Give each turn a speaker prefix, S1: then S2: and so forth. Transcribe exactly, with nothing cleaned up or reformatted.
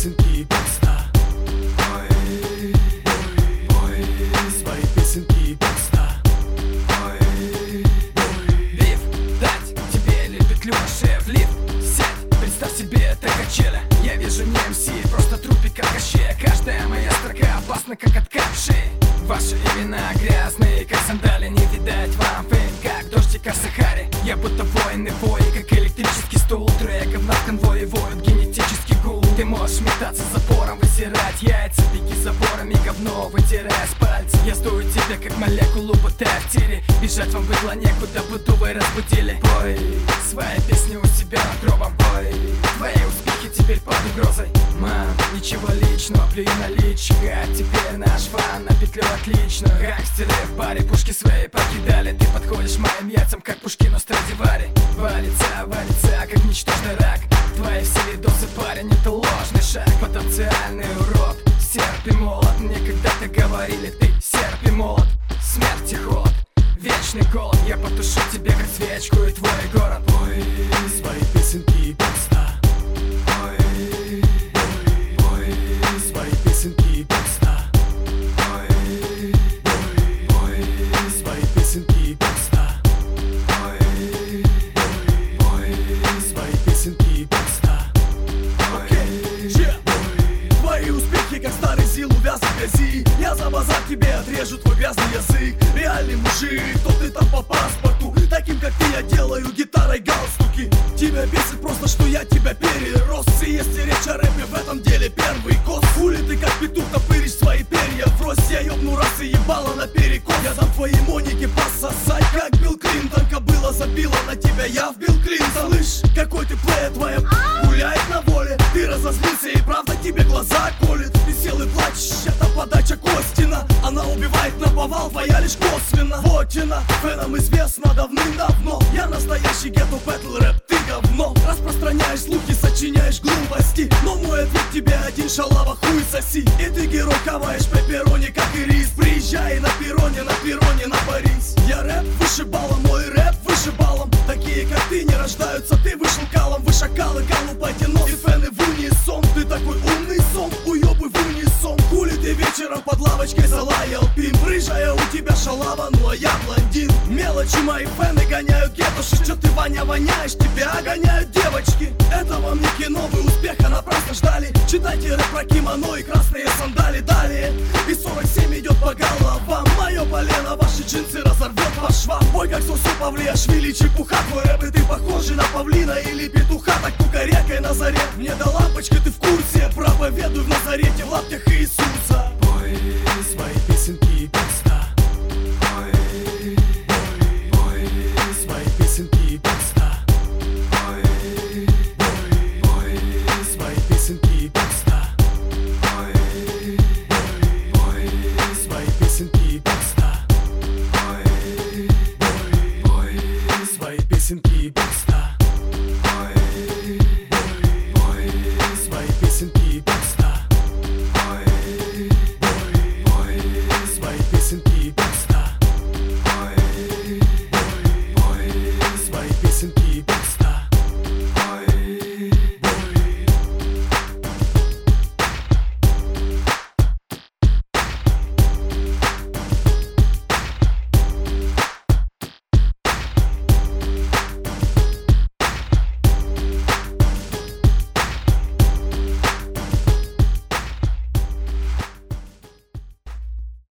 S1: песенки пусто. Ой, ой, ой, свои песенки пусто. Ой, ой.
S2: Лифт дать тебе или петлю шеф. Лифт сядь, представь себе это качеля. Я вижу не эм си, просто трупик как Кощея. Каждая моя строка опасна, как откат шеи. Ваши имена грязные, как сандали. Не видать вам фейм, как дождик о Сахаре. Я будто воин и бой, как электрический стул. Трое говна в конвое воют, генетический гул. Ты можешь метаться запором, высирать яйца. Беги заборами, говно вытирая с пальцев. Я стою тебя, как молекулу, будто в тире. Бежать вам быдло некуда, буду вы разбудили. Бой, свои песни у себя над гробом. Бой, твои успехи теперь под угрозой. Мам, ничего личного, плюй на личико. Теперь наш фан на петлю отлично. Гангстеры в баре пушки свои покидали. Ты подходишь моим яйцам, как Пушкину Страдивари. Валится, валится, как ничтожный рак. Твои все видосы, парень, это ложный шаг. Потенциальный урод, серп и молот. Мне когда-то говорили, ты серп и молот. Смерть и холод, вечный голод. Я потушу тебе, как свечку, и твой город.
S1: Ой, свои песенки пусто. Ой, ой, ой, свои песенки пусто. Ой, ой, ой, свои песенки пусто. Ой, ой, ой, свои песенки пусто.
S3: Окей, okay. Твои успехи, как старый ЗИЛ, увяз в грязи. Я за базар тебе отрежу твой грязный язык. Реальный мужик, кто ты там по паспорту? Таким, как ты, я делаю гитарой галстуки. Тебя бесит просто, что я тебя перерос. И если речь о рэпе, в этом деле первый кос. Хули ты, как петух, топыришь свои перья в рост. Я ёбну раз и ебало на перекос. Я дам твоей Монике пососать, как Билл Клинтон. Кобыла забила на тебя, я вбил Клинтон. Слышь, какой ты плеер, твоя гуляет на воле. Ты разозлился и правда тебе глаза колет. Ты сел и плачешь, это подача Костина. Она убивает наповал, твоя лишь косвенно. Вотина, фенам известно давным-давно. Я настоящий гетто бэтл рэп, ты говно. Распространяешь слухи, сочиняешь глупости. Но мой ответ тебе один: шалава, хуй соси. И ты герой, каваешь пепперони, как и рис. Приезжай на перроне, на перроне, на Париж. Я рэп вышибалом, мой рэп вышибалом. Такие, как ты, не рождаются, ты вышел калом. Вы шакалы, голубайте нос и фены в унисон. Ты такой умный сон, уёбы в унисон. Хули ты вечером под лавочкой залаял пим. Рыжая у тебя шалава, ну а я блондин. Мелочи мои фены гоняют гетоши. Чё ты, Ваня, воняешь, тебя гоняют девочки. Это вам не кино, вы успеха напрасно ждали. Читайте рэп про кимоно и красные сандали. Далее и сорок семь идет по головам. Мое полено ваши джинсы разорвет по швам. Бой как сосу Павлиашвили, чепуха. Твой рэп и ты похожи на павлина или петуха. Так кукарекай на заре, мне до лампочки, ты в курсе. Проповедуй в Назарете в лаптях Иисуса.
S1: Ой, свои песенки пусто.